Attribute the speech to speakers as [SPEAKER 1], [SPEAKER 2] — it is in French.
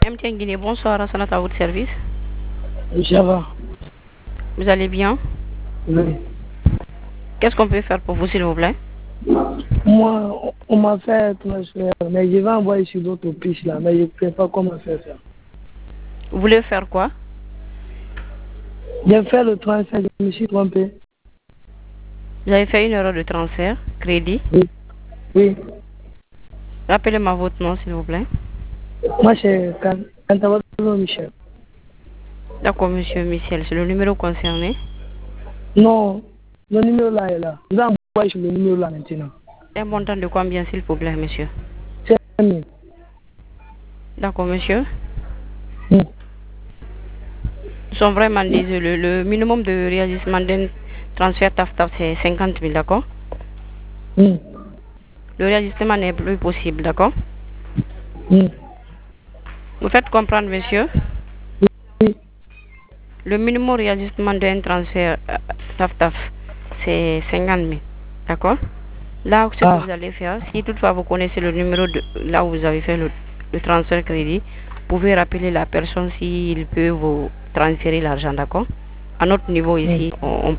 [SPEAKER 1] MTN Guinée, bonsoir, Rassanat à votre service.
[SPEAKER 2] Ça va.
[SPEAKER 1] Vous allez bien?
[SPEAKER 2] Oui.
[SPEAKER 1] Qu'est-ce qu'on peut faire pour vous, s'il vous plaît?
[SPEAKER 2] Moi, on m'a fait un transfert, mais je vais envoyer sur d'autres pistes là, mais je ne sais pas comment faire ça.
[SPEAKER 1] Vous voulez faire quoi?
[SPEAKER 2] J'ai fait le transfert, je me suis trompé.
[SPEAKER 1] Vous avez fait une erreur de transfert, crédit.
[SPEAKER 2] Oui. Oui.
[SPEAKER 1] Rappelez-moi votre nom, s'il vous plaît.
[SPEAKER 2] Moi, c'est Kantabado Michel.
[SPEAKER 1] D'accord, monsieur Michel, c'est le numéro concerné.
[SPEAKER 2] Non, le numéro là est là. Je vais envoyer sur le numéro là maintenant.
[SPEAKER 1] Un montant de combien, s'il vous plaît, monsieur?
[SPEAKER 2] 5 000.
[SPEAKER 1] D'accord, monsieur.
[SPEAKER 2] Oui.
[SPEAKER 1] Nous sommes vraiment désolés. Le minimum de réalisation d'un transfert TAF-TAF, c'est 50 000, d'accord?
[SPEAKER 2] Oui.
[SPEAKER 1] Le réalistement n'est plus possible, d'accord?
[SPEAKER 2] Oui.
[SPEAKER 1] Vous faites comprendre, monsieur?
[SPEAKER 2] Oui.
[SPEAKER 1] Le minimum réalistement d'un transfert TAF-TAF, c'est 50 000, d'accord? Là, ce que vous allez faire, si toutefois vous connaissez le numéro de là où vous avez fait le transfert crédit, vous pouvez rappeler la personne s'il peut vous transférer l'argent, d'accord? À notre niveau ici, on